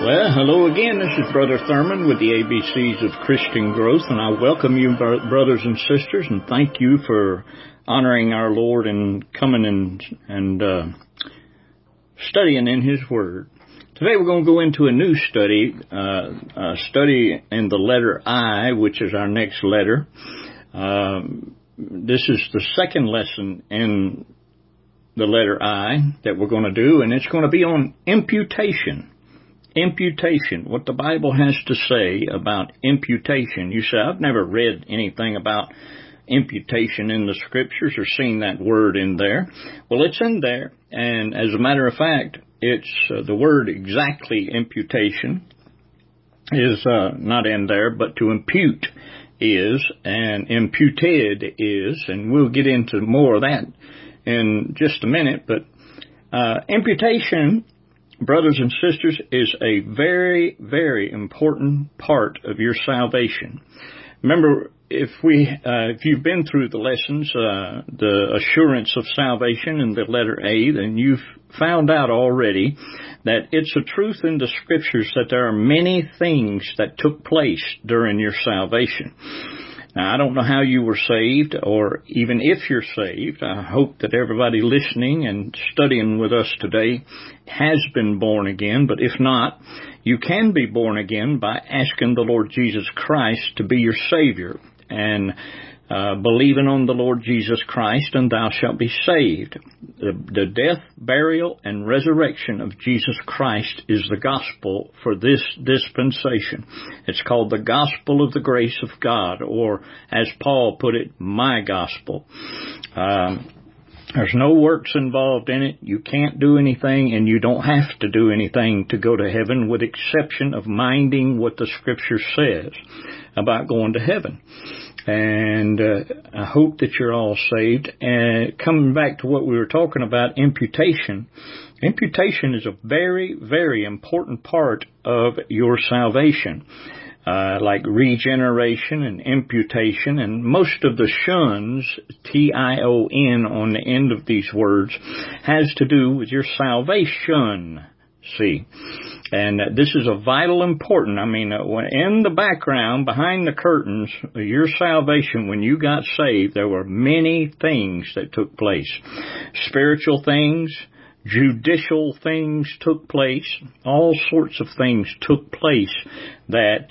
Well, hello again. This is Brother Thurman with the ABCs of Christian Growth, and I welcome you, brothers and sisters, and thank you for honoring our Lord and coming and studying in His Word. Today we're going to go into a new study, a study in the letter I, which is our next letter. This is the second lesson in the letter I that we're going to do, and it's going to be on imputation. Imputation, what the Bible has to say about imputation. You say, I've never read anything about imputation in the Scriptures or seen that word in there. Well, it's in there, and as a matter of fact, it's the word exactly imputation is not in there, but to impute is, and imputed is, and we'll get into more of that in just a minute, but imputation, brothers and sisters, is a very, very important part of your salvation. Remember, if you've been through the lessons, the assurance of salvation in the letter A, then you've found out already that it's a truth in the Scriptures that there are many things that took place during your salvation. Now, I don't know how you were saved, or even if you're saved. I hope that everybody listening and studying with us today has been born again, but if not, you can be born again by asking the Lord Jesus Christ to be your Savior and believing on the Lord Jesus Christ, and thou shalt be saved. The death, burial, and resurrection of Jesus Christ is the gospel for this dispensation. It's called the gospel of the grace of God, or as Paul put it, my gospel. There's no works involved in it. You can't do anything, and you don't have to do anything to go to heaven, with exception of minding what the Scripture says about going to heaven. And I hope that you're all saved. And coming back to what we were talking about, imputation. Imputation is a very, very important part of your salvation. Like regeneration and imputation, and most of the shuns, T-I-O-N, on the end of these words, has to do with your salvation. See, and this is a vital important. I mean, in the background, behind the curtains, your salvation, when you got saved, there were many things that took place. Spiritual things, judicial things took place. All sorts of things took place that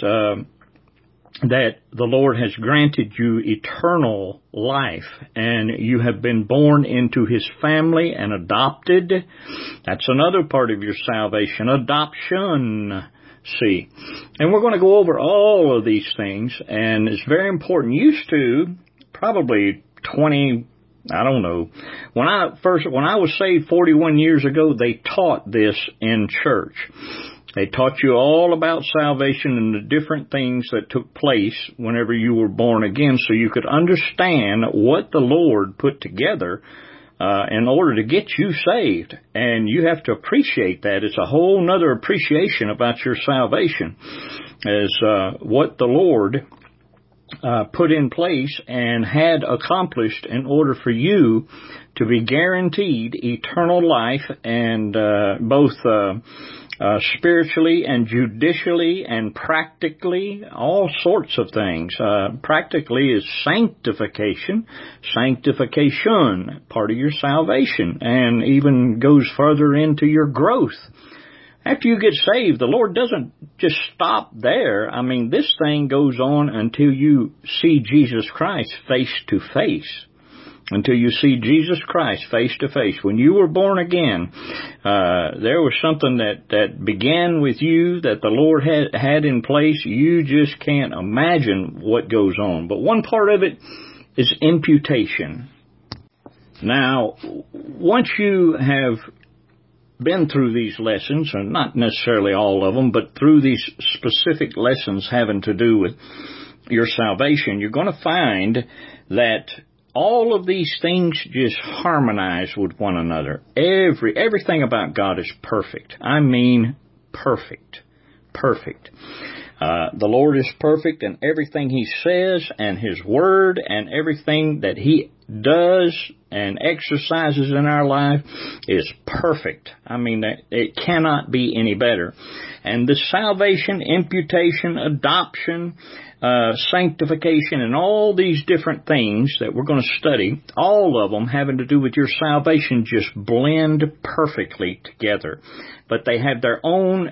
the Lord has granted you eternal life, and you have been born into His family and adopted. That's another part of your salvation, adoption. See, and we're going to go over all of these things, and it's very important. Used to, probably 20, I don't know, when I was saved 41 years ago, they taught this in church. They taught you all about salvation and the different things that took place whenever you were born again, so you could understand what the Lord put together in order to get you saved. And you have to appreciate that. It's a whole nother appreciation about your salvation, as what the Lord put in place and had accomplished in order for you to be guaranteed eternal life, and both spiritually and judicially and practically, all sorts of things. Practically is sanctification, part of your salvation, and even goes further into your growth. After you get saved, the Lord doesn't just stop there. I mean, this thing goes on until you see Jesus Christ face to face. Until you see Jesus Christ face to face. When you were born again, there was something that began with you that the Lord had in place. You just can't imagine what goes on. But one part of it is imputation. Now, once you have been through these lessons, or not necessarily all of them, but through these specific lessons having to do with your salvation, you're going to find that all of these things just harmonize with one another. Everything about God is perfect. I mean perfect. Perfect. The Lord is perfect, and everything He says and His Word and everything that He does and exercises in our life is perfect. I mean, it cannot be any better. And the salvation, imputation, adoption, sanctification, and all these different things that we're going to study, all of them having to do with your salvation, just blend perfectly together. But they have their own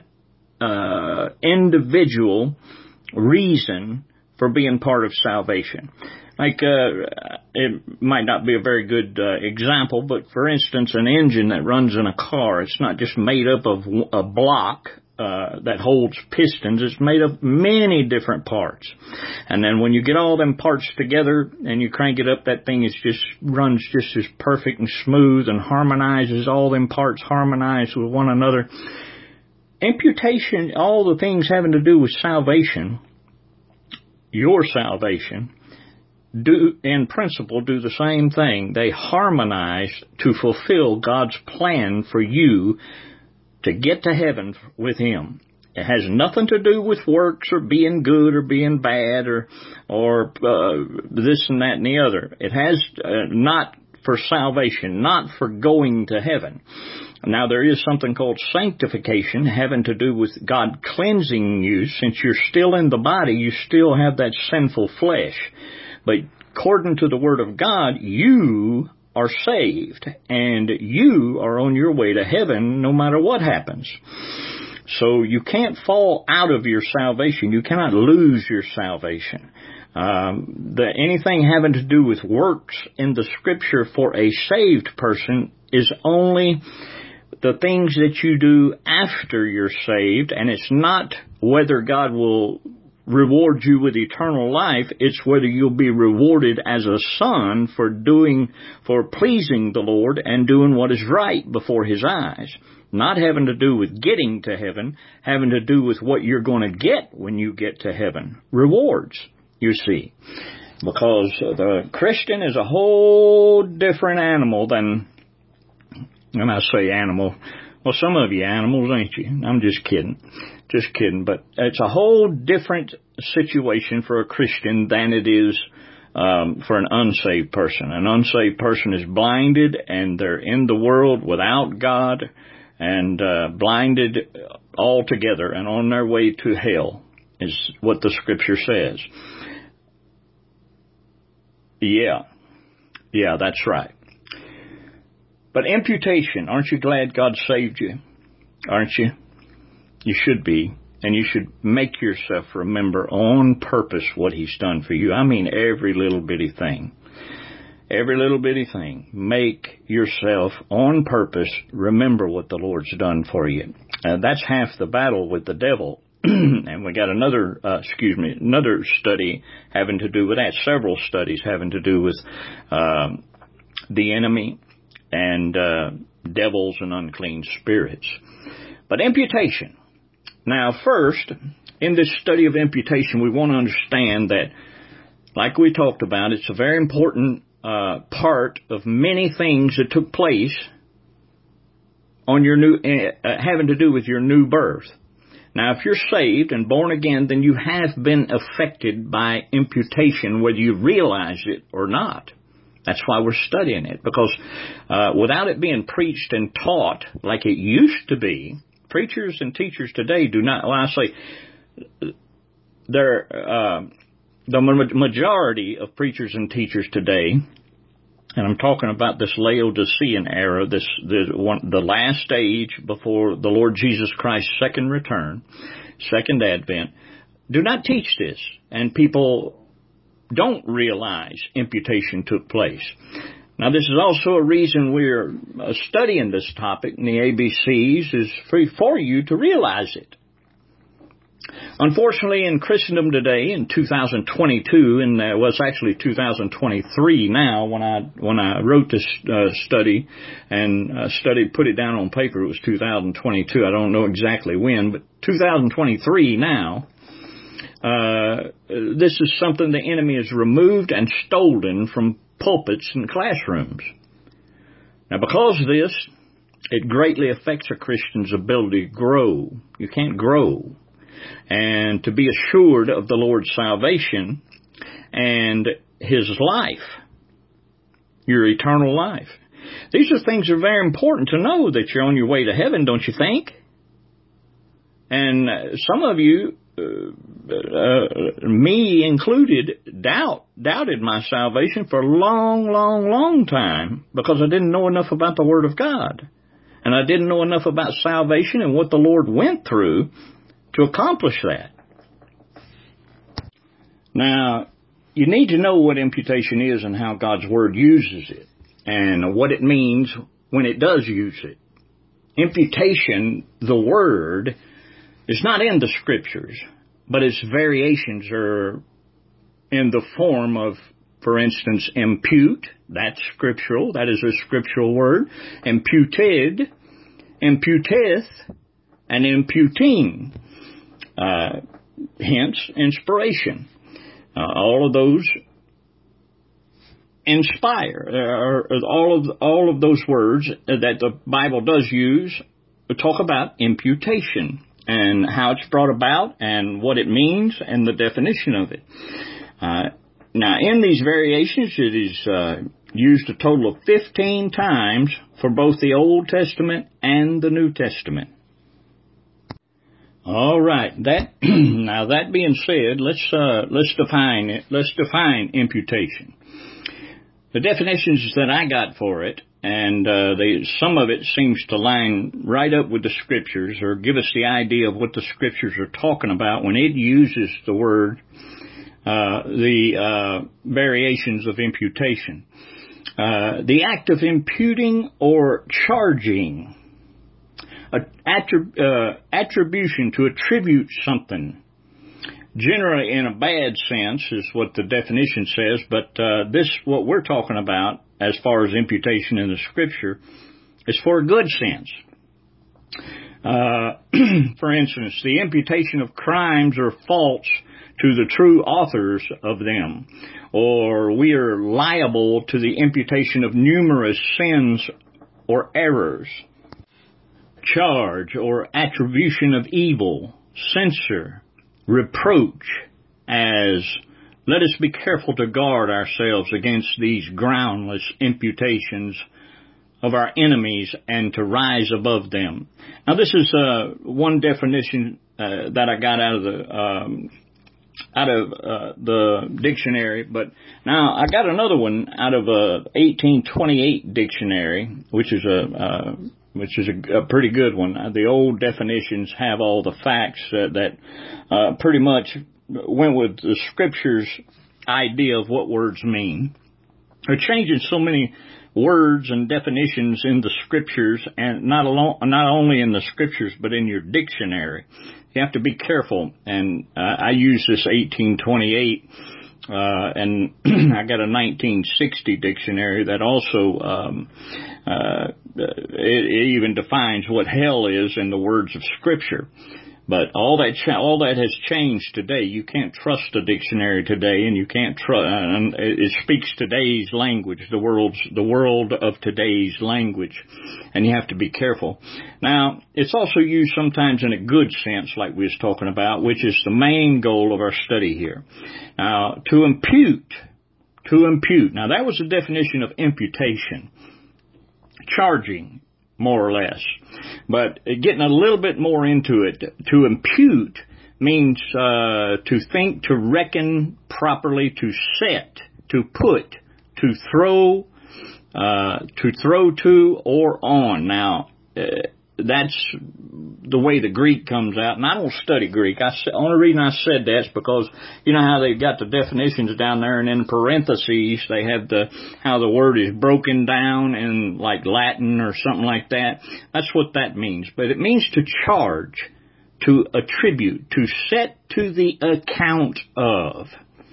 individual reason for being part of salvation. Like, it might not be a very good example, but for instance, an engine that runs in a car, it's not just made up of a block that holds pistons. It's made of many different parts. And then when you get all them parts together and you crank it up, that thing runs just as perfect and smooth and harmonizes. All them parts harmonize with one another. Imputation, all the things having to do with salvation, your salvation, in principle, do the same thing. They harmonize to fulfill God's plan for you to get to heaven with Him. It has nothing to do with works or being good or being bad or this and that and the other. It has not for salvation, not for going to heaven. Now, there is something called sanctification having to do with God cleansing you. Since you're still in the body, you still have that sinful flesh. But according to the Word of God, you are saved, and you are on your way to heaven no matter what happens. So you can't fall out of your salvation. You cannot lose your salvation. Anything having to do with works in the Scripture for a saved person is only the things that you do after you're saved, and it's not whether God will reward you with eternal life. It's whether you'll be rewarded as a son for pleasing the Lord and doing what is right before His eyes. Not having to do with getting to heaven, having to do with what you're going to get when you get to heaven. Rewards, you see. Because the Christian is a whole different animal than, when I say animal, well, some of you animals, ain't you? I'm just kidding. Just kidding. But it's a whole different situation for a Christian than it is for an unsaved person. An unsaved person is blinded, and they're in the world without God and blinded altogether and on their way to hell, is what the Scripture says. Yeah, that's right. But imputation, aren't you glad God saved you? Aren't you? You should be. And you should make yourself remember on purpose what He's done for you. I mean, every little bitty thing. Every little bitty thing. Make yourself on purpose remember what the Lord's done for you. That's half the battle with the devil. And we got another study having to do with that. Several studies having to do with the enemy and devils and unclean spirits. But imputation. Now, first, in this study of imputation, we want to understand that, like we talked about, it's a very important part of many things that took place on your new, having to do with your new birth. Now, if you're saved and born again, then you have been affected by imputation, whether you realize it or not. That's why we're studying it, because without it being preached and taught like it used to be, preachers and teachers today do not, well, I say, the majority of preachers and teachers today, and I'm talking about this Laodicean era, the last stage before the Lord Jesus Christ's second return, second advent, do not teach this. And people don't realize imputation took place. Now, this is also a reason we're studying this topic in the ABCs, is for you to realize it. Unfortunately, in Christendom today, in 2022, and it's actually 2023 now, when I wrote this study and put it down on paper, it was 2022. I don't know exactly when, but 2023 now. This is something the enemy has removed and stolen from pulpits and classrooms. Now, because of this, it greatly affects a Christian's ability to grow. You can't grow. and to be assured of the Lord's salvation and His life, your eternal life. These are things that are very important to know, that you're on your way to heaven, don't you think? And some of you, me included, doubted my salvation for a long time because I didn't know enough about the Word of God. And I didn't know enough about salvation and what the Lord went through to accomplish that. Now, you need to know what imputation is and how God's Word uses it, and what it means when it does use it. Imputation, the word, is not in the Scriptures, but its variations are in the form of, for instance, impute. That's scriptural. That is a scriptural word. Imputed, imputeth, and imputing. Hence, inspiration. All of those inspire. All of those words that the Bible does use talk about imputation and how it's brought about and what it means and the definition of it. Now, in these variations, it is used a total of 15 times for both the Old Testament and the New Testament. All right. Now that being said, let's define it. Let's define imputation. The definitions that I got for it, and some of it seems to line right up with the Scriptures, or give us the idea of what the Scriptures are talking about when it uses the word, the variations of imputation. The act of imputing or charging. Attribution, to attribute something. Generally in a bad sense is what the definition says, but what we're talking about as far as imputation in the Scripture is for a good sense. For instance, the imputation of crimes or faults to the true authors of them, or we are liable to the imputation of numerous sins or errors. Charge or attribution of evil, censure, reproach, as let us be careful to guard ourselves against these groundless imputations of our enemies and to rise above them. Now, this is one definition that I got out of the dictionary, but now I got another one out of a 1828 dictionary, which is a pretty good one. The old definitions have all the facts that pretty much went with the Scripture's idea of what words mean. They're changing so many words and definitions in the Scriptures, and not only in the Scriptures, but in your dictionary. You have to be careful, and I use this 1828, and I got a 1960 dictionary that also it even defines what hell is in the words of Scripture. But all that has changed today. You can't trust a dictionary today, and you can't trust. It speaks today's language, the world of today's language, and you have to be careful. Now, it's also used sometimes in a good sense, like we was talking about, which is the main goal of our study here. Now, to impute. Now, that was the definition of imputation, charging, more or less. But getting a little bit more into it, to impute means to think, to reckon properly, to set, to put, to throw to or on. Now, that's the way the Greek comes out, and I don't study Greek. The only reason I said that is because you know how they've got the definitions down there, and in parentheses they have how the word is broken down in like Latin or something like that. That's what that means. But it means to charge, to attribute, to set to the account of.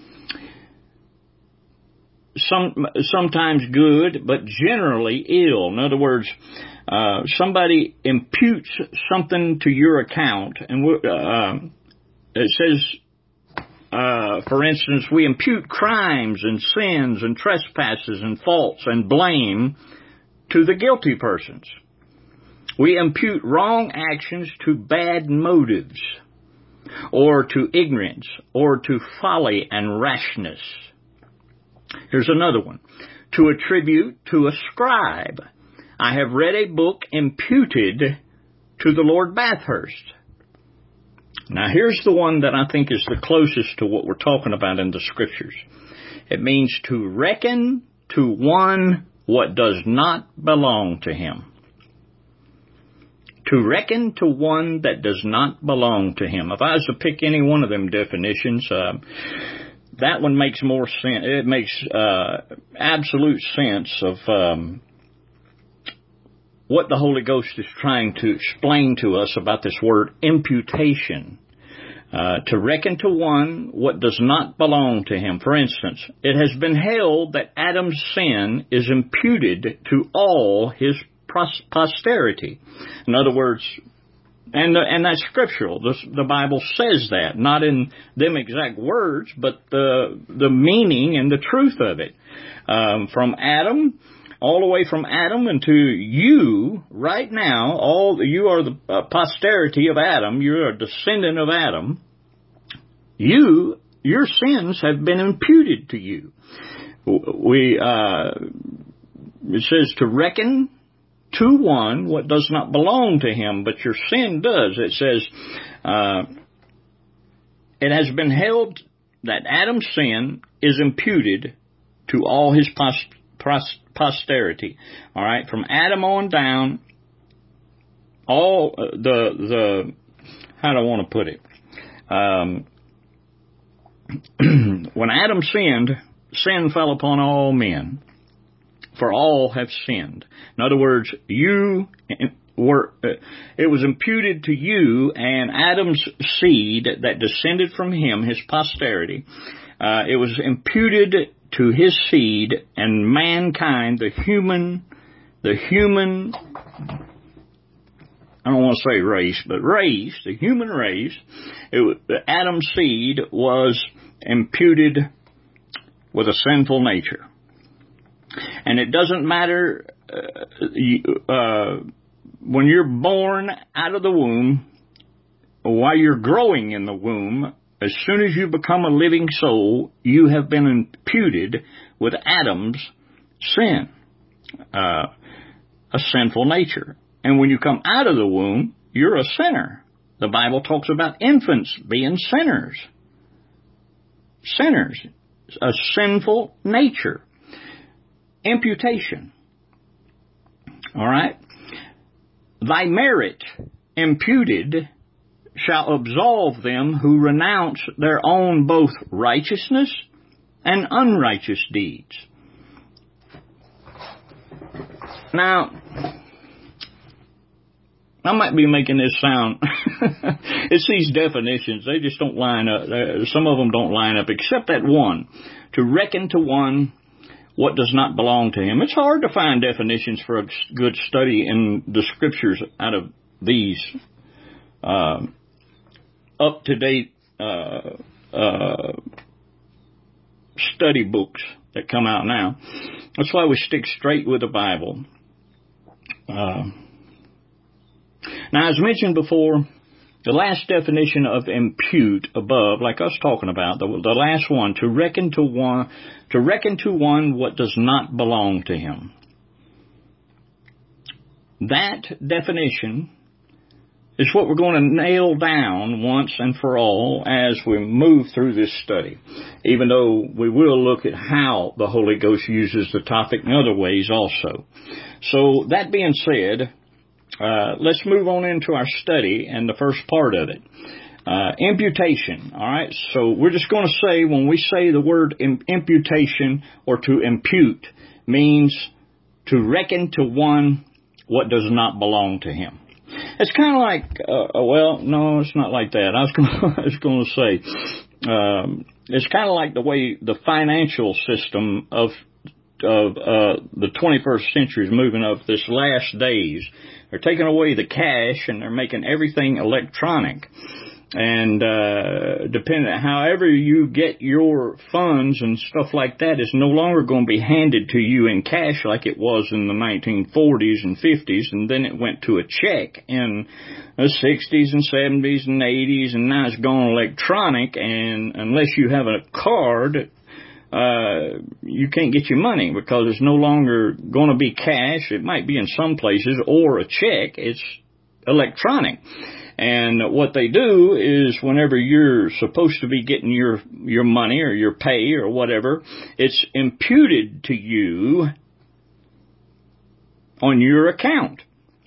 Sometimes good, but generally ill. In other words, somebody imputes something to your account, and it says, for instance, we impute crimes and sins and trespasses and faults and blame to the guilty persons. We impute wrong actions to bad motives. or to ignorance, or to folly and rashness. Here's another one. To attribute, to ascribe. I have read a book imputed to the Lord Bathurst. Now here's the one that I think is the closest to what we're talking about in the Scriptures. It means to reckon to one what does not belong to him. To reckon to one that does not belong to him. If I was to pick any one of them definitions, that one makes more sense. It makes absolute sense of what the Holy Ghost is trying to explain to us about this word imputation. To reckon to one what does not belong to him. For instance, it has been held that Adam's sin is imputed to all his posterity. In other words, and that's scriptural. The Bible says that, not in them exact words, but the meaning and the truth of it. From Adam, all the way from Adam into you, right now, you are the posterity of Adam. You're a descendant of Adam. Your sins have been imputed to you. It says to reckon to one what does not belong to him, but your sin does. It says, it has been held that Adam's sin is imputed to all his posterity. All right, from Adam on down, all the how do I want to put it? When Adam sinned, sin fell upon all men, for all have sinned. In other words, it was imputed to you and Adam's seed that descended from him, his posterity. It was imputed to his seed and mankind, the human, I don't want to say race, but race, the human race, Adam's seed was imputed with a sinful nature. And it doesn't matter when you're born out of the womb, while you're growing in the womb, as soon as you become a living soul, you have been imputed with Adam's sin, a sinful nature. And when you come out of the womb, you're a sinner. The Bible talks about infants being sinners. Sinners. A sinful nature. Imputation. All right? Thy merit imputed shall absolve them who renounce their own both righteousness and unrighteous deeds. Now, I might be making this sound, it's these definitions, they just don't line up. Some of them don't line up, except that one. To reckon to one what does not belong to him. It's hard to find definitions for a good study in the Scriptures out of these up-to-date study books that come out now. That's why we stick straight with the Bible. Now, as mentioned before, the last definition of impute above, like I was talking about, the last one, to reckon to one what does not belong to him. That definition is what we're going to nail down once and for all as we move through this study, even though we will look at how the Holy Ghost uses the topic in other ways also. So, that being said, let's move on into our study and the first part of it. Imputation. All right. So we're just going to say, when we say the word imputation or to impute, means to reckon to one what does not belong to him. It's kind of like, well, no, it's not like that. I was going to say, it's kind of like the way the financial system of the 21st century is moving up this last days. They're taking away the cash and they're making everything electronic. And depending, however you get your funds and stuff like that is no longer going to be handed to you in cash like it was in the 1940s and 50s, and then it went to a check in the 60s and 70s and 80s, and now it's gone electronic, and unless you have a card, you can't get your money because it's no longer going to be cash. It might be in some places, or a check. It's electronic. And what they do is whenever you're supposed to be getting your money or your pay or whatever, it's imputed to you on your account.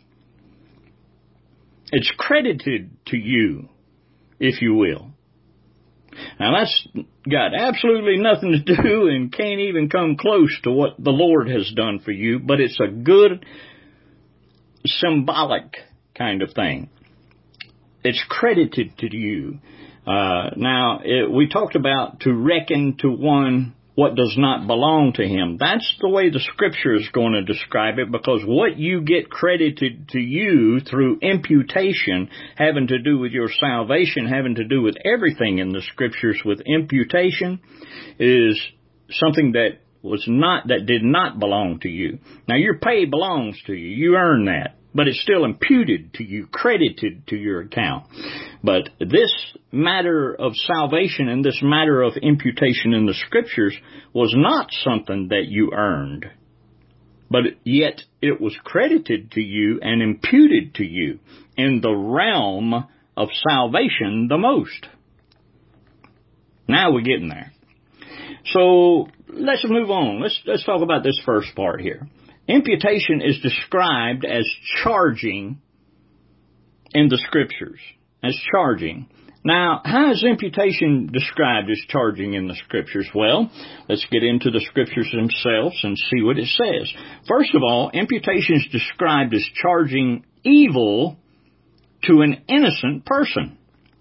It's credited to you, if you will. Now that's got absolutely nothing to do and can't even come close to what the Lord has done for you, but it's a good symbolic kind of thing. It's credited to you. We talked about to reckon to one what does not belong to him. That's the way the Scripture is going to describe it, because what you get credited to you through imputation, having to do with your salvation, having to do with everything in the Scriptures with imputation, is something that did not belong to you. Now your pay belongs to you. You earn that. But it's still imputed to you, credited to your account. But this matter of salvation and this matter of imputation in the Scriptures was not something that you earned. But yet it was credited to you and imputed to you in the realm of salvation the most. Now we're getting there. So let's move on. Let's talk about this first part here. Imputation is described as charging in the Scriptures, as charging. Now, how is imputation described as charging in the Scriptures? Well, let's get into the Scriptures themselves and see what it says. First of all, imputation is described as charging evil to an innocent person.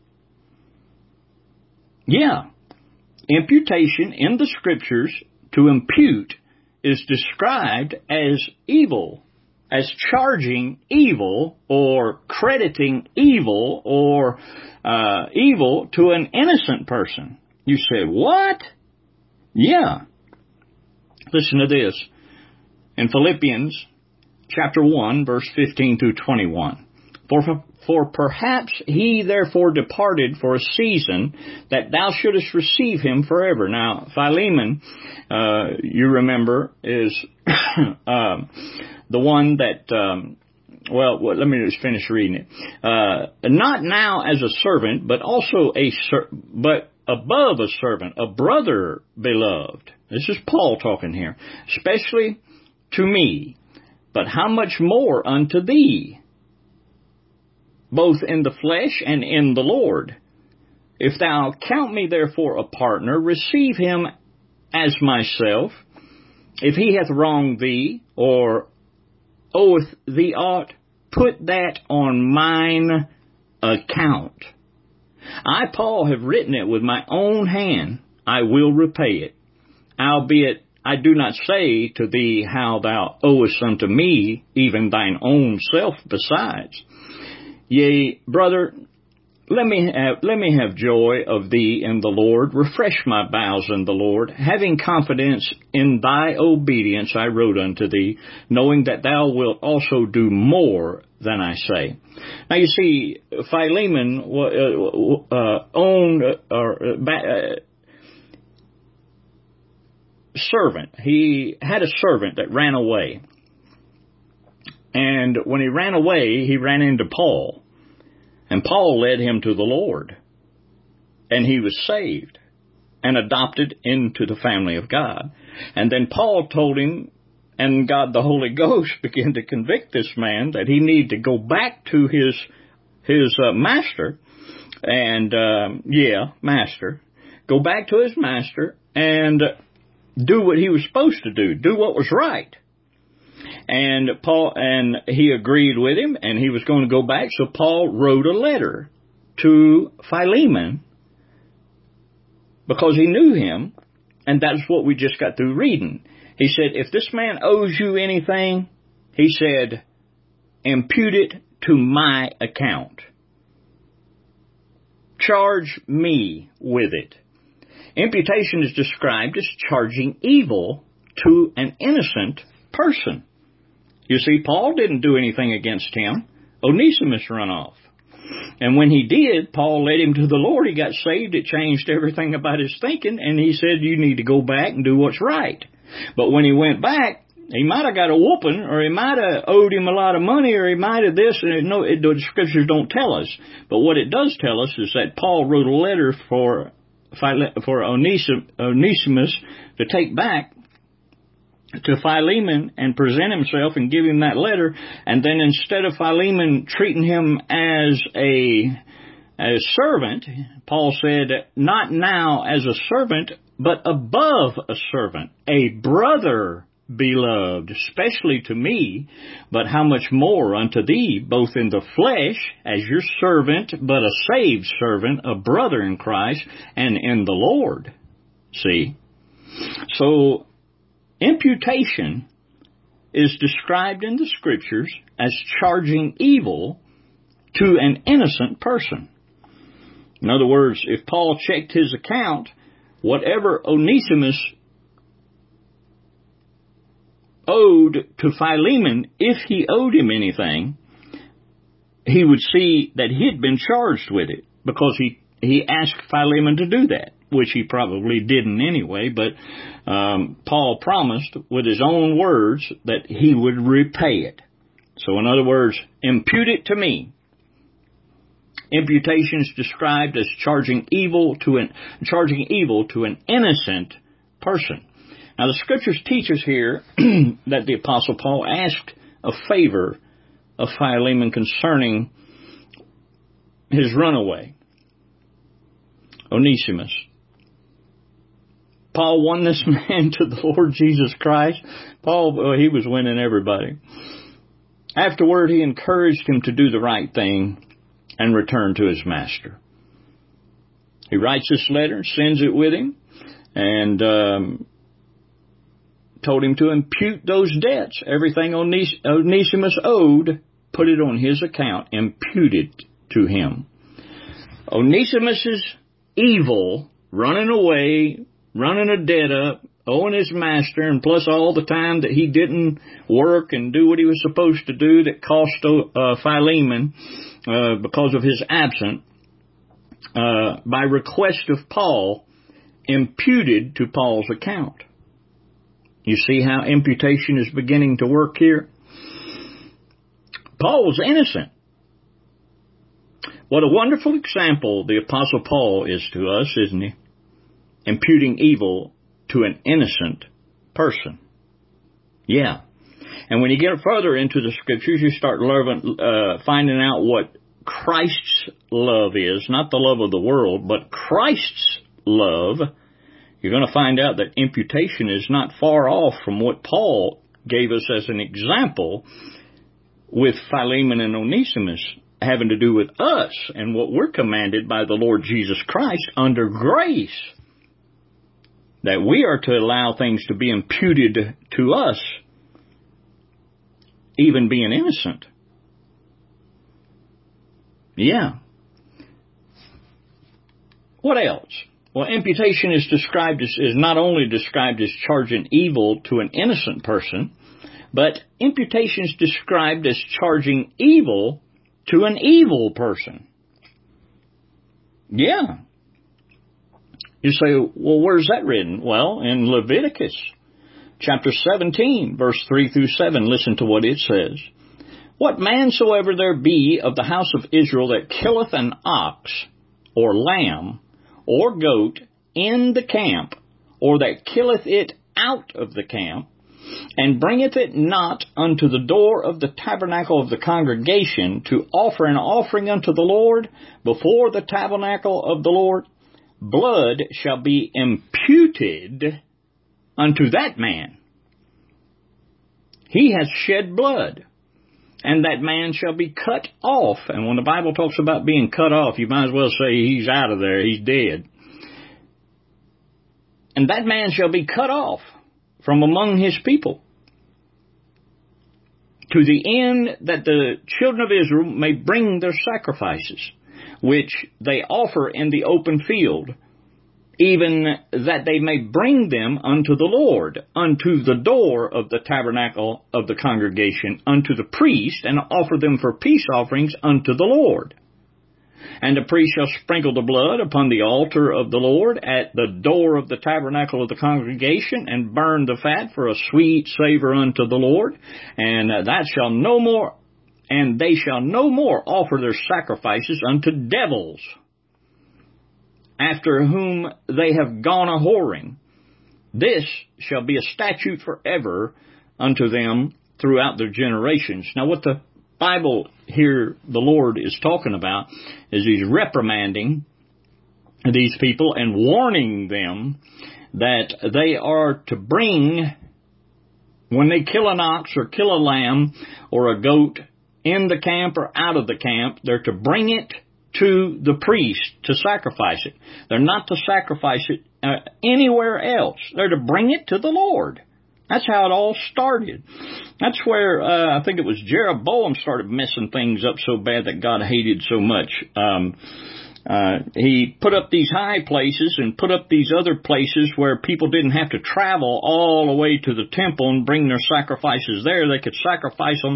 Yeah, imputation in the Scriptures, to impute, is described as evil, as charging evil or crediting evil or evil to an innocent person. You say, what? Yeah. Listen to this. In Philippians chapter 1, verse 15 through 21. For perhaps he therefore departed for a season, that thou shouldest receive him forever. Now, Philemon, you remember, is the one that, let me just finish reading it. Not now as a servant, but also but above a servant, a brother beloved. This is Paul talking here. Especially to me, but how much more unto thee? Both in the flesh and in the Lord. If thou count me therefore a partner, receive him as myself. If he hath wronged thee, or oweth thee aught, put that on mine account. I, Paul, have written it with my own hand. I will repay it. Albeit I do not say to thee how thou owest unto me, even thine own self besides. Yea, brother, let me have joy of thee in the Lord. Refresh my bowels in the Lord. Having confidence in thy obedience, I wrote unto thee, knowing that thou wilt also do more than I say. Now you see, Philemon owned servant. He had a servant that ran away. And when he ran away, he ran into Paul. And Paul led him to the Lord. And he was saved and adopted into the family of God. And then Paul told him, and God the Holy Ghost began to convict this man that he needed to go back to his master. And, master. Go back to his master and do what he was supposed to do. Do what was right. And he agreed with him, and he was going to go back. So Paul wrote a letter to Philemon because he knew him, and that's what we just got through reading. He said, if this man owes you anything, he said, impute it to my account. charge me with it. Imputation is described as charging evil to an innocent person. You see, Paul didn't do anything against him. Onesimus run off. And when he did, Paul led him to the Lord. He got saved. It changed everything about his thinking. And he said, you need to go back and do what's right. But when he went back, he might have got a whooping, or he might have owed him a lot of money, or he might have this. And the scriptures don't tell us. But what it does tell us is that Paul wrote a letter for Onesimus to take back to Philemon and present himself and give him that letter. And then instead of Philemon treating him as a servant, Paul said, not now as a servant, but above a servant, a brother beloved, especially to me, but how much more unto thee, both in the flesh, as your servant, but a saved servant, a brother in Christ, and in the Lord. See? So, imputation is described in the Scriptures as charging evil to an innocent person. In other words, if Paul checked his account, whatever Onesimus owed to Philemon, if he owed him anything, he would see that he had been charged with it, because he asked Philemon to do that, which he probably didn't anyway, but Paul promised with his own words that he would repay it. So in other words, impute it to me. Imputation is described as charging evil to an innocent person. Now the Scriptures teach us here that the Apostle Paul asked a favor of Philemon concerning his runaway, Onesimus. Paul won this man to the Lord Jesus Christ. Paul, he was winning everybody. Afterward, he encouraged him to do the right thing and return to his master. He writes this letter, sends it with him, and told him to impute those debts. Everything Onesimus owed, put it on his account, impute it to him. Onesimus's evil, running away, running a debt up, owing his master, and plus all the time that he didn't work and do what he was supposed to do that cost Philemon because of his absence, by request of Paul, imputed to Paul's account. You see how imputation is beginning to work here? Paul was innocent. What a wonderful example the Apostle Paul is to us, isn't he? Imputing evil to an innocent person. Yeah. And when you get further into the Scriptures, you start finding out what Christ's love is. Not the love of the world, but Christ's love. You're going to find out that imputation is not far off from what Paul gave us as an example with Philemon and Onesimus, having to do with us and what we're commanded by the Lord Jesus Christ under grace, that we are to allow things to be imputed to us, even being innocent. Yeah. What else? Well, imputation is not only described as charging evil to an innocent person, but imputation is described as charging evil to an evil person. Yeah. You say, well, where's that written? Well, in Leviticus chapter 17, verse 3 through 7, listen to what it says. What man soever there be of the house of Israel that killeth an ox, or lamb, or goat in the camp, or that killeth it out of the camp, and bringeth it not unto the door of the tabernacle of the congregation to offer an offering unto the Lord before the tabernacle of the Lord, blood shall be imputed unto that man. He has shed blood, and that man shall be cut off. And when the Bible talks about being cut off, you might as well say he's out of there, he's dead. And that man shall be cut off from among his people, to the end that the children of Israel may bring their sacrifices. which they offer in the open field, even that they may bring them unto the Lord, unto the door of the tabernacle of the congregation, unto the priest, and offer them for peace offerings unto the Lord. And the priest shall sprinkle the blood upon the altar of the Lord at the door of the tabernacle of the congregation, and burn the fat for a sweet savor unto the Lord. And they shall no more offer their sacrifices unto devils, after whom they have gone a whoring. This shall be a statute forever unto them throughout their generations. Now, what the Bible here, the Lord is talking about, is He's reprimanding these people and warning them that they are to bring, when they kill an ox or kill a lamb or a goat in the camp or out of the camp, they're to bring it to the priest to sacrifice it. They're not to sacrifice it anywhere else. They're to bring it to the Lord. That's how it all started. That's where I think it was Jeroboam started messing things up so bad that God hated so much. He put up these high places and put up these other places where people didn't have to travel all the way to the temple and bring their sacrifices there. They could sacrifice them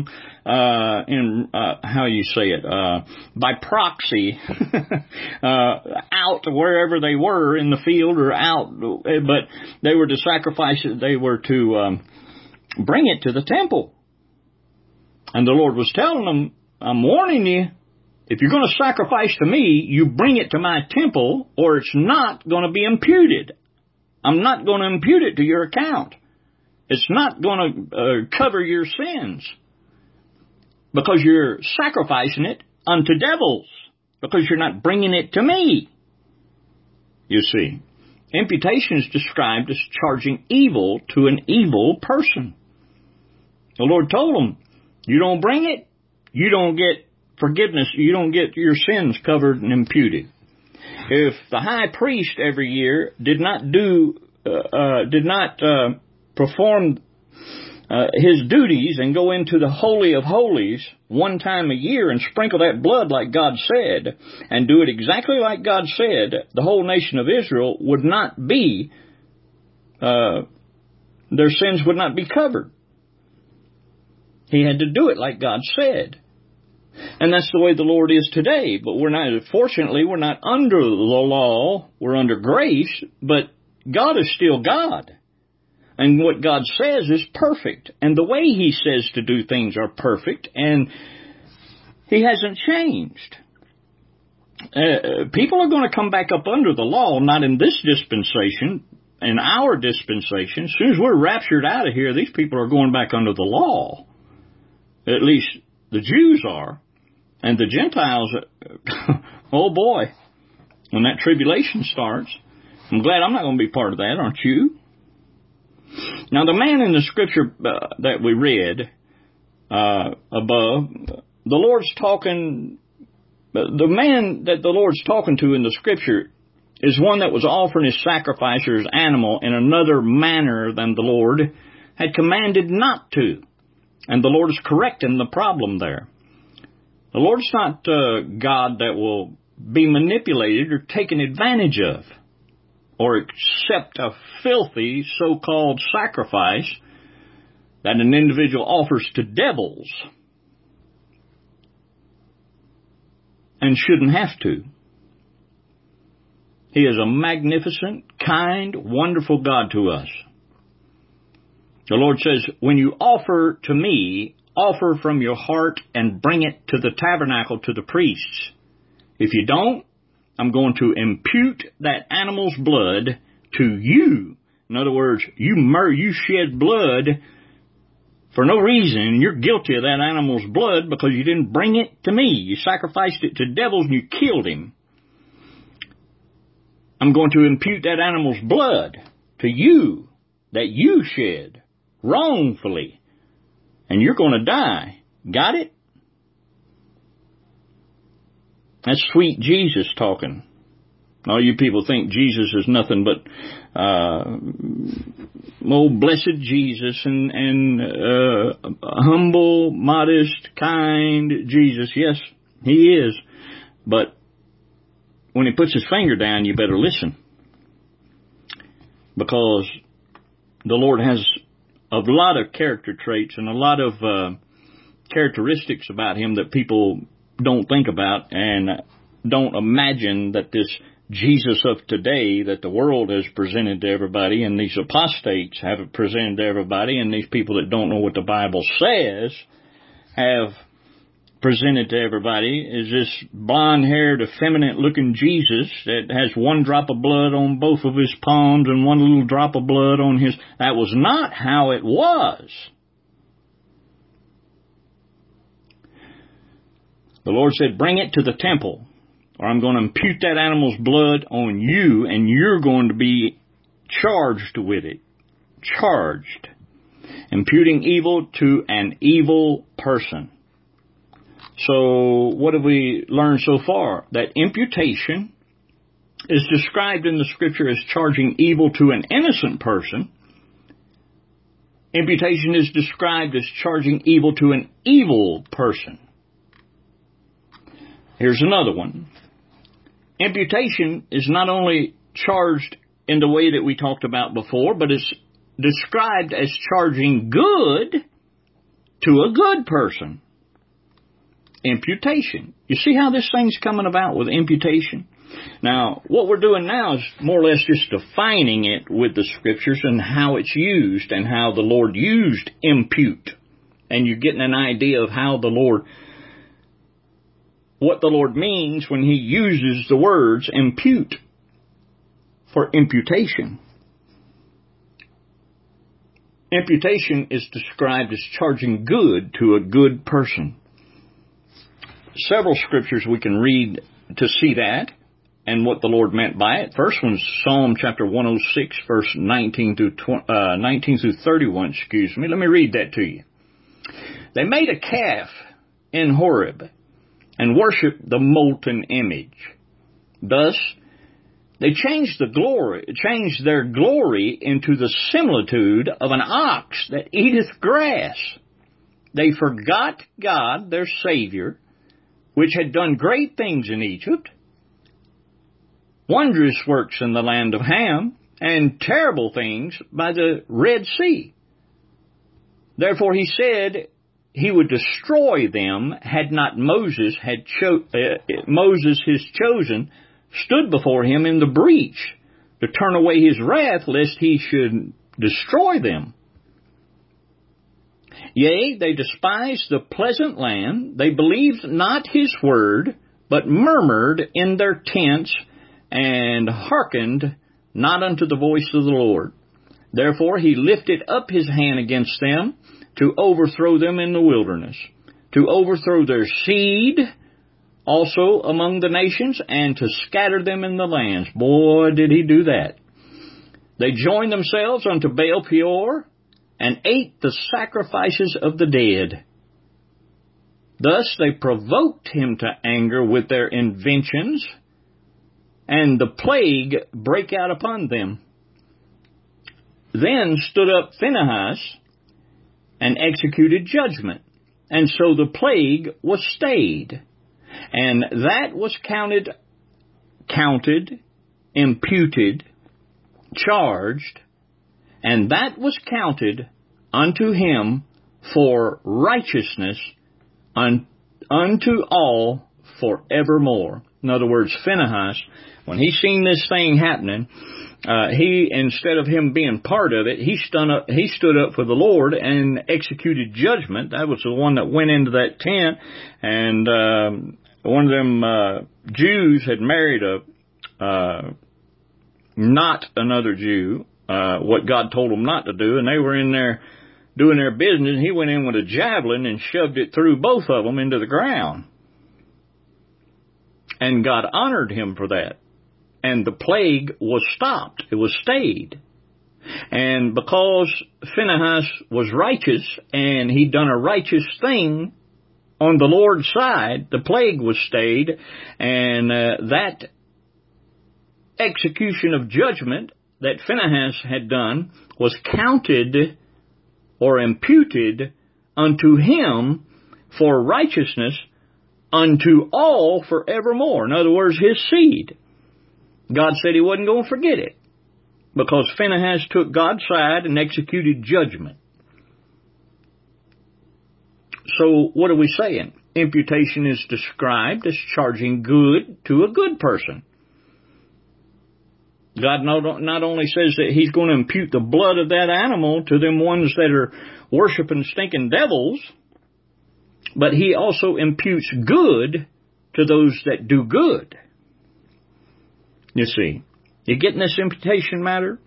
by proxy, out wherever they were in the field or out. But they were to sacrifice it. They were to bring it to the temple. And the Lord was telling them, I'm warning you, if you're going to sacrifice to me, you bring it to my temple, or it's not going to be imputed. I'm not going to impute it to your account. It's not going to cover your sins, because you're sacrificing it unto devils, because you're not bringing it to me. You see, imputation is described as charging evil to an evil person. The Lord told them, you don't bring it, you don't get forgiveness, you don't get your sins covered and imputed. If the high priest every year did not perform his duties and go into the Holy of Holies one time a year and sprinkle that blood like God said, and do it exactly like God said, the whole nation of Israel would not be, their sins would not be covered. He had to do it like God said. And that's the way the Lord is today. But fortunately, we're not under the law. We're under grace. But God is still God. And what God says is perfect. And the way He says to do things are perfect. And He hasn't changed. People are going to come back up under the law, not in this dispensation, in our dispensation. As soon as we're raptured out of here, these people are going back under the law. At least the Jews are. And the Gentiles, oh boy, when that tribulation starts, I'm glad I'm not going to be part of that, aren't you? Now, the man in the scripture that we read above, the man that the Lord's talking to in the scripture is one that was offering his sacrifice or his animal in another manner than the Lord had commanded not to. And the Lord is correcting the problem there. The Lord's not God that will be manipulated or taken advantage of, or accept a filthy so-called sacrifice that an individual offers to devils and shouldn't have to. He is a magnificent, kind, wonderful God to us. The Lord says, when you offer to me, offer from your heart and bring it to the tabernacle to the priests. If you don't, I'm going to impute that animal's blood to you. In other words, you shed blood for no reason, and you're guilty of that animal's blood because you didn't bring it to me. You sacrificed it to devils and you killed him. I'm going to impute that animal's blood to you that you shed wrongfully, and you're going to die. Got it? That's sweet Jesus talking. All you people think Jesus is nothing but blessed Jesus and humble, modest, kind Jesus. Yes, He is. But when he puts his finger down, you better listen. Because the Lord has a lot of character traits and a lot of characteristics about him that people don't think about and don't imagine that this Jesus of today that the world has presented to everybody and these apostates have presented to everybody and these people that don't know what the Bible says have presented to everybody is this blonde-haired, effeminate-looking Jesus that has one drop of blood on both of his palms and one little drop of blood on his... That was not how it was. The Lord said, bring it to the temple, or I'm going to impute that animal's blood on you, and you're going to be charged with it. Charged. Imputing evil to an evil person. So, what have we learned so far? That imputation is described in the Scripture as charging evil to an innocent person. Imputation is described as charging evil to an evil person. Here's another one. Imputation is not only charged in the way that we talked about before, but it's described as charging good to a good person. Imputation. You see how this thing's coming about with imputation? Now, what we're doing now is more or less just defining it with the Scriptures and how it's used and how the Lord used impute. And you're getting an idea of how the Lord, what the Lord means when He uses the words impute for imputation. Imputation is described as charging good to a good person. Several scriptures we can read to see that and what the Lord meant by it. First one's Psalm chapter 106, verse 19 through 31. Let me read that to you. They made a calf in Horeb and worshipped the molten image. Thus, they changed their glory into the similitude of an ox that eateth grass. They forgot God, their Savior, which had done great things in Egypt, wondrous works in the land of Ham, and terrible things by the Red Sea. Therefore he said he would destroy them had not Moses, his chosen, stood before him in the breach to turn away his wrath, lest he should destroy them. Yea, they despised the pleasant land. They believed not his word, but murmured in their tents, and hearkened not unto the voice of the Lord. Therefore he lifted up his hand against them, to overthrow them in the wilderness, to overthrow their seed also among the nations, and to scatter them in the lands. Boy, did he do that. They joined themselves unto Baal Peor, and ate the sacrifices of the dead. Thus they provoked him to anger with their inventions, and the plague brake out upon them. Then stood up Phinehas, and executed judgment, and so the plague was stayed. And that was counted, imputed, charged, and that was counted unto him for righteousness unto all forevermore. In other words, Phinehas, when he seen this thing happening, he, instead of him being part of it, he stood up for the Lord and executed judgment. That was the one that went into that tent, and one of them Jews had married not another Jew, what God told them not to do, and they were in there doing their business, and he went in with a javelin and shoved it through both of them into the ground. And God honored him for that. And the plague was stopped. It was stayed. And because Phinehas was righteous, and he'd done a righteous thing on the Lord's side, the plague was stayed, and that execution of judgment that Phinehas had done was counted or imputed unto him for righteousness unto all forevermore. In other words, his seed. God said He wasn't going to forget it, because Phinehas took God's side and executed judgment. So what are we saying? Imputation is described as charging good to a good person. God not only says that He's going to impute the blood of that animal to them ones that are worshiping stinking devils, but He also imputes good to those that do good. You see, you getting this imputation matter?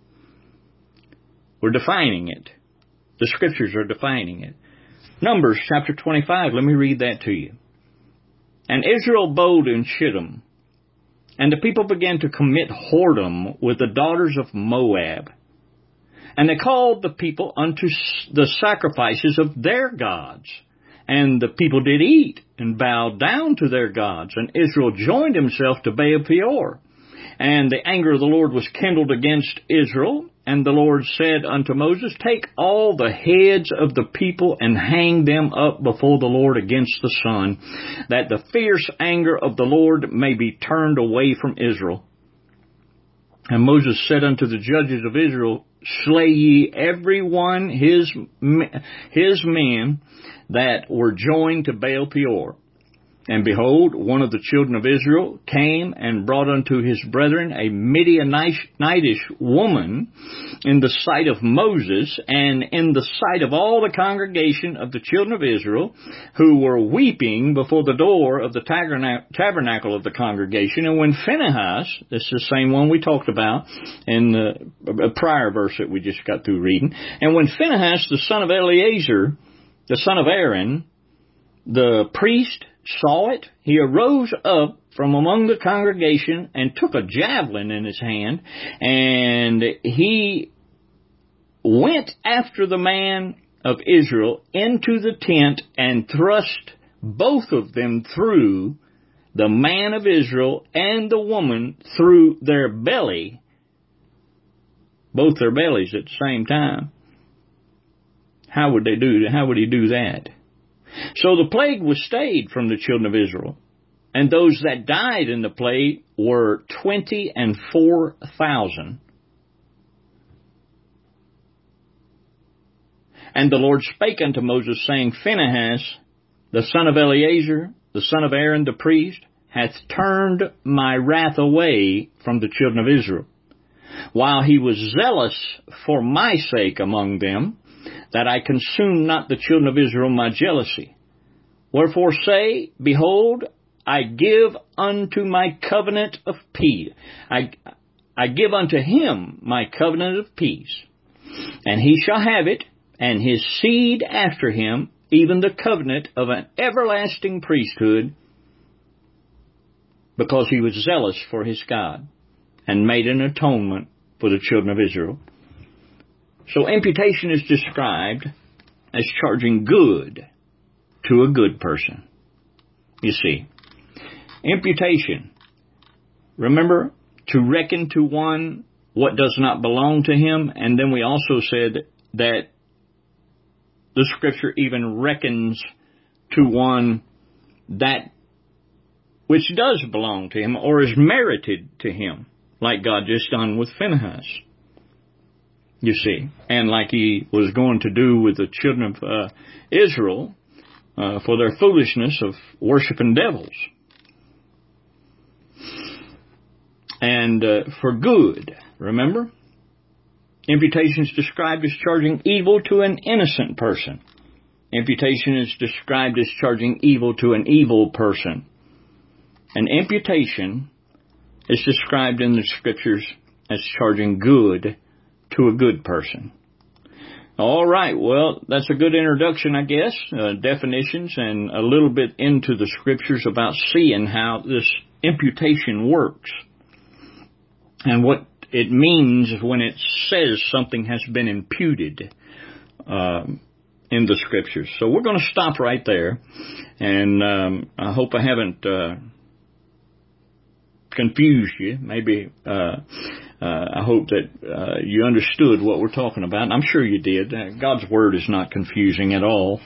We're defining it. The Scriptures are defining it. Numbers chapter 25, let me read that to you. And Israel abode in Shittim, and the people began to commit whoredom with the daughters of Moab. And they called the people unto the sacrifices of their gods. And the people did eat and bowed down to their gods. And Israel joined himself to Baal Peor. And the anger of the Lord was kindled against Israel. And the Lord said unto Moses, take all the heads of the people and hang them up before the Lord against the sun, that the fierce anger of the Lord may be turned away from Israel. And Moses said unto the judges of Israel, slay ye every one his men that were joined to Baal Peor. And behold, one of the children of Israel came and brought unto his brethren a Midianitish woman in the sight of Moses and in the sight of all the congregation of the children of Israel, who were weeping before the door of the tabernacle of the congregation. And when Phinehas, this is the same one we talked about in the prior verse that we just got through reading, and when Phinehas, the son of Eleazar, the son of Aaron, the priest, saw it, he arose up from among the congregation and took a javelin in his hand, and he went after the man of Israel into the tent and thrust both of them through, the man of Israel and the woman through their belly, both their bellies at the same time. How would he do that? So the plague was stayed from the children of Israel, and those that died in the plague were 24,000. And the Lord spake unto Moses, saying, Phinehas, the son of Eleazar, the son of Aaron the priest, hath turned my wrath away from the children of Israel, while he was zealous for my sake among them, that I consume not the children of Israel my jealousy. Wherefore say, behold, I give unto my covenant of peace. I give unto him my covenant of peace. And he shall have it, and his seed after him, even the covenant of an everlasting priesthood, because he was zealous for his God, and made an atonement for the children of Israel. So imputation is described as charging good to a good person. You see, imputation, remember, to reckon to one what does not belong to him, and then we also said that the Scripture even reckons to one that which does belong to him or is merited to him, like God just done with Phinehas. You see, and like he was going to do with the children of Israel for their foolishness of worshiping devils. And for good, remember? Imputation is described as charging evil to an innocent person. Imputation is described as charging evil to an evil person. And imputation is described in the Scriptures as charging good to a good person. All right, well, that's a good introduction, I guess, definitions and a little bit into the Scriptures about seeing how this imputation works and what it means when it says something has been imputed in the Scriptures. So we're going to stop right there, and I hope I haven't confused you. Maybe I hope that you understood what we're talking about, and I'm sure you did. God's Word is not confusing at all.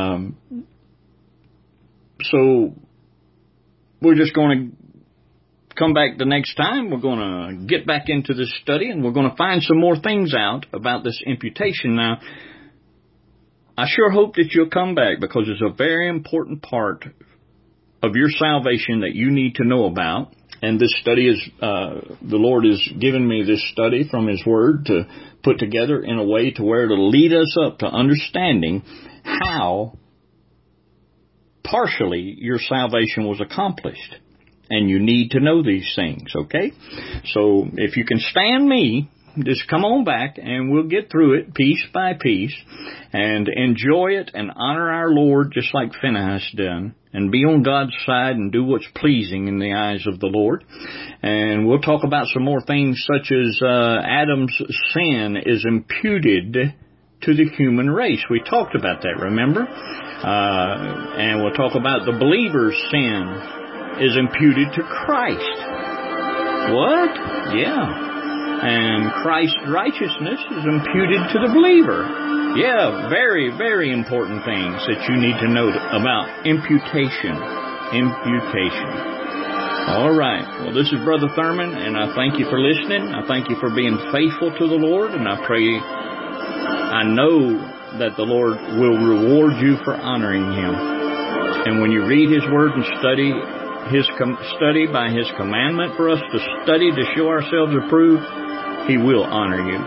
So we're just going to come back the next time. We're going to get back into this study, and we're going to find some more things out about this imputation. Now, I sure hope that you'll come back, because it's a very important part of your salvation that you need to know about. And this study is, the Lord has given me this study from His Word to put together in a way to where it'll lead us up to understanding how partially your salvation was accomplished. And you need to know these things, okay? So if you can stand me, just come on back and we'll get through it piece by piece and enjoy it and honor our Lord just like Phinehas done, and be on God's side and do what's pleasing in the eyes of the Lord. And we'll talk about some more things, such as Adam's sin is imputed to the human race. We talked about that, remember? And we'll talk about the believer's sin is imputed to Christ. What? Yeah. And Christ's righteousness is imputed to the believer. Yeah, very, very important things that you need to know about imputation. Imputation. All right. Well, this is Brother Thurman, and I thank you for listening. I thank you for being faithful to the Lord, and I know that the Lord will reward you for honoring Him. And when you read His Word and study by His commandment for us to study to show ourselves approved, He will honor you.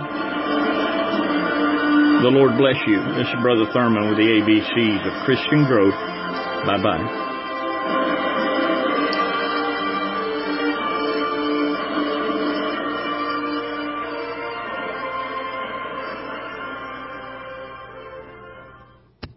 The Lord bless you. This is Brother Thurman with the ABCs of Christian Growth. Bye-bye.